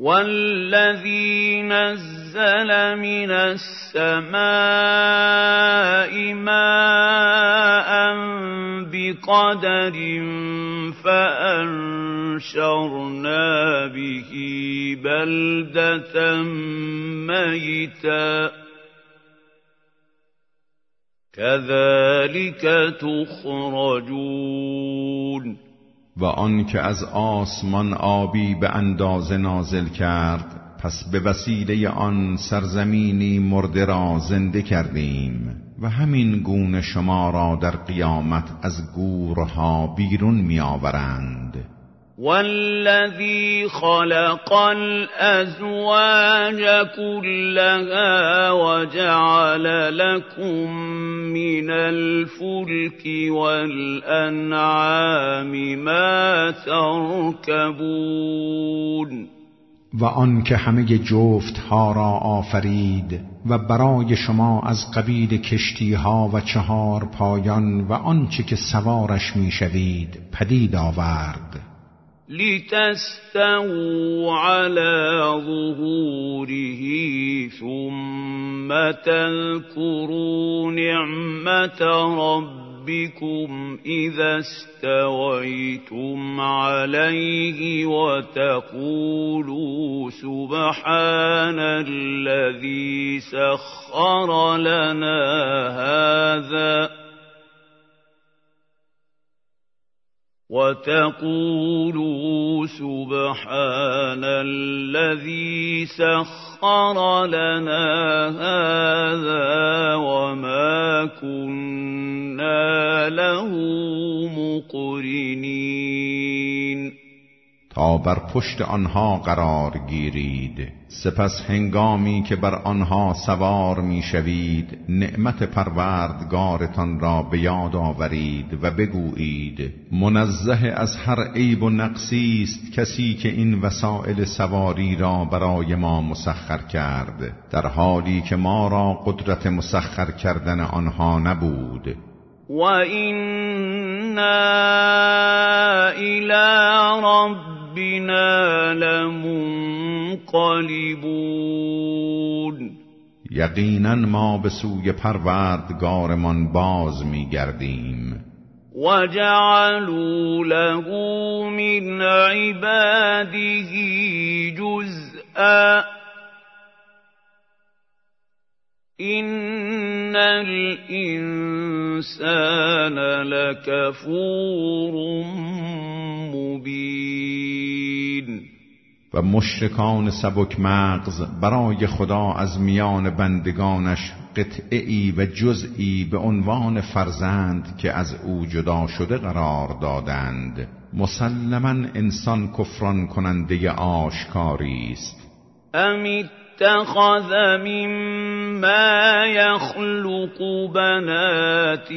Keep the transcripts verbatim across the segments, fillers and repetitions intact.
والذي نزل من السماء ماء بقدر فأنشرنا به بلدة ميتا كذلك تخرجون. و آن که از آسمان آبی به اندازه نازل کرد، پس به وسیله آن سرزمینی مرده را زنده کردیم و همین گونه شما را در قیامت از گورها بیرون می آورند. والذی خلق الازواج كلها وجعل لكم من الفلك والانعام ما تركبون. و آن که همه جفت ها را آفرید و برای شما از قبیل کشتی ها و چهار پایان و آنچه که سوارش می شوید پدید آورد. لتستووا على ظهوره ثم تذكروا نعمة ربكم إذا استويتم عليه وتقولوا سبحان الذي سخر لنا هذا وتقولوا سبحان الذي سخر لنا هذا وما كنا له مقرنين. تا بر پشت آنها قرار گیرید، سپس هنگامی که بر آنها سوار می شوید نعمت پروردگارتان را به یاد آورید و بگویید منزه از هر عیب و نقصی است کسی که این وسایل سواری را برای ما مسخر کرد، در حالی که ما را قدرت مسخر کردن آنها نبود. و اینا الی ربنا لمنقلبون. یقینا ما به سوی پروردگارمان باز می‌گردیم. و جعلوا له من عباده جزءا إن الإنسان لكفور مبین. و مشرکان سبک مغز برای خدا از میان بندگانش قطعی و جزئی به عنوان فرزند که از او جدا شده قرار دادند. مسلماً انسان کفران کننده آشکاری است. امیت اتخذ مما يخلق بنات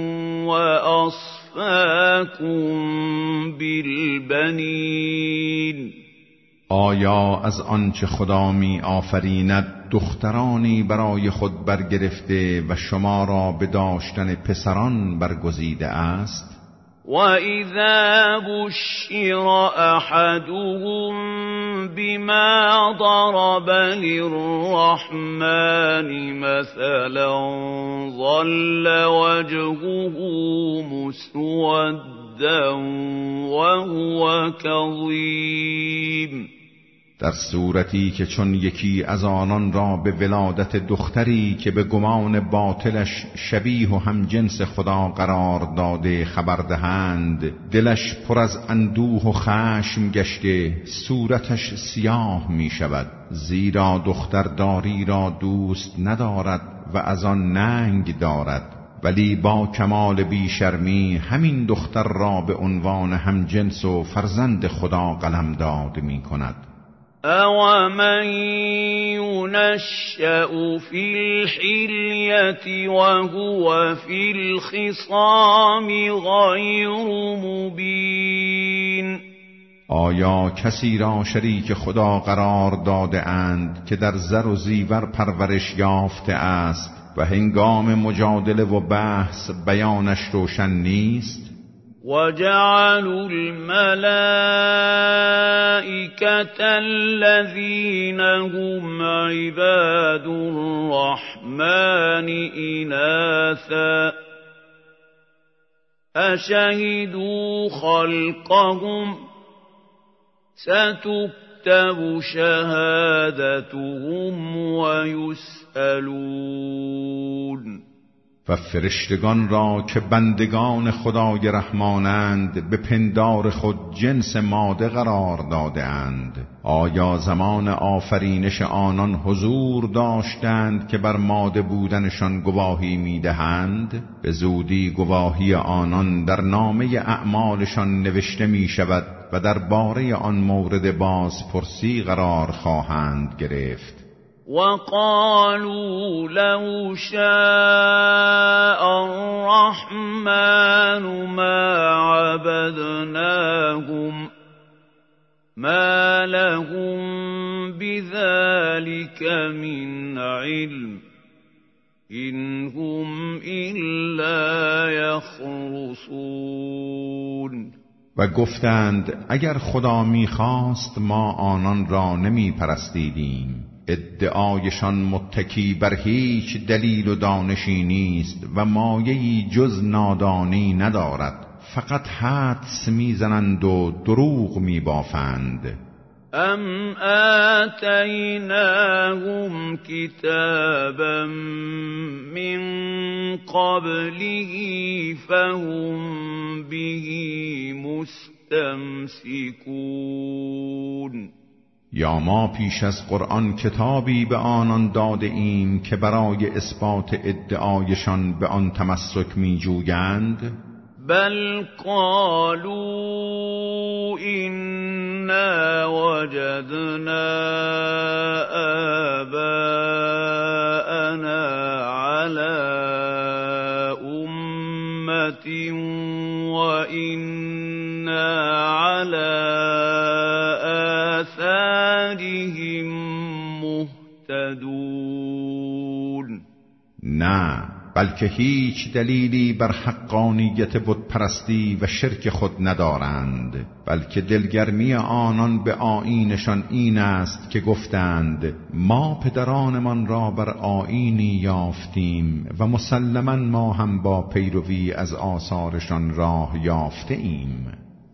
وأصفاكم بالبنين. آیا از آنچه خدا می آفریند دخترانی برای خود برگرفته و شما را به داشتن پسران برگزیده است؟ وَإِذَا بُشِّرَ أَحَدُهُم بِمَا ضَرَبَ لِلرَّحْمَنِ مَثَلًا ظَلَّ وَجْهُهُ مُسْوَدًّا وَهُوَ كَظِيمٌ. در صورتی که چون یکی از آنان را به ولادت دختری که به گمان باطلش شبیه و همجنس خدا قرار داده خبر دهند، دلش پر از اندوه و خشم گشته، صورتش سیاه می شود، زیرا دخترداری را دوست ندارد و از آن ننگ دارد، ولی با کمال بیشرمی همین دختر را به عنوان همجنس و فرزند خدا قلمداد می کند. أَوَمَنْ يُنَشَّأُ فِي الْحِلْيَةِ وَهُوَ فِي الْخِصَامِ غَيْرُ مُبِينٍ. آیا کسی را شریک خدا قرار داده اند که در زر و زیور پرورش یافته است و هنگام مجادله و بحث بیانش روشن نیست؟ وَجَعَلُوا الْمَلَائِكَةَ الَّذِينَ هُمْ عِبَادُ الرَّحْمَنِ إِنَاثًا أَشَهِدُوا خَلْقَهُمْ سَتُكْتَبُ شَهَادَتُهُمْ وَيُسْأَلُونَ. و فرشتگان را که بندگان خدای رحمانند به پندار خود جنس ماده قرار داده اند، آیا زمان آفرینش آنان حضور داشتند که بر ماده بودنشان گواهی میدهند؟ به زودی گواهی آنان در نامه اعمالشان نوشته می شود و در باره آن مورد بازپرسی قرار خواهند گرفت. وَقَالُوا لَوْ شَاءَ الرَّحْمَنُ مَا عَبَدْنَاهُمْ مَا لَهُم بِذَلِكَ مِنْ عِلْمٍ إِنْ هُمْ إِلَّا يَخْرُصُونَ. و گفتند اگر خدا می‌خواست ما آنان را نمی پرستیدیم. ادعایشان متکی بر هیچ دلیل و دانشی نیست و مایه‌ای جز نادانی ندارد، فقط حدس میزنند و دروغ میبافند. ام آتیناهم کتابا من قبله فهم به مستمسکون. یا ما پیش از قرآن کتابی به آنان داده ایم که برای اثبات ادعایشان به آن تمسک می جویند؟ بل قالوا إنا وجدنا آباءنا على أمة وإنا على آثارهم مهتدون. نه، بلکه هیچ دلیلی بر حقانیت بت پرستی و شرک خود ندارند، بلکه دلگرمی آنان به آیینشان این است که گفتند ما پدرانمان را بر آیینی یافتیم و مسلماً ما هم با پیروی از آثارشان راه یافته ایم.